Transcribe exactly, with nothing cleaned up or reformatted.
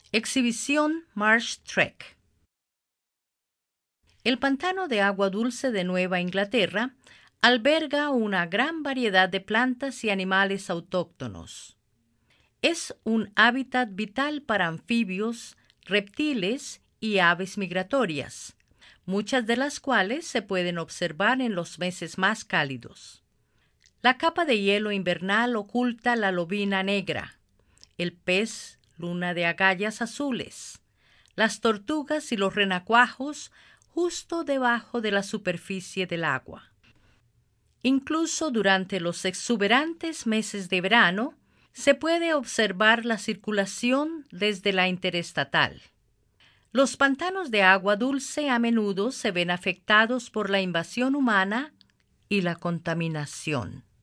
Exhibición Marsh Trek. El pantano de agua dulce de Nueva Inglaterra alberga una gran variedad de plantas y animales autóctonos. Es un hábitat vital para anfibios, reptiles y aves migratorias, muchas de las cuales se pueden observar en los meses más cálidos. La capa de hielo invernal oculta la lobina negra, el pez luna de agallas azules, las tortugas y los renacuajos justo debajo de la superficie del agua. Incluso durante los exuberantes meses de verano, se puede observar la circulación desde la interestatal. Los pantanos de agua dulce a menudo se ven afectados por la invasión humana y la contaminación.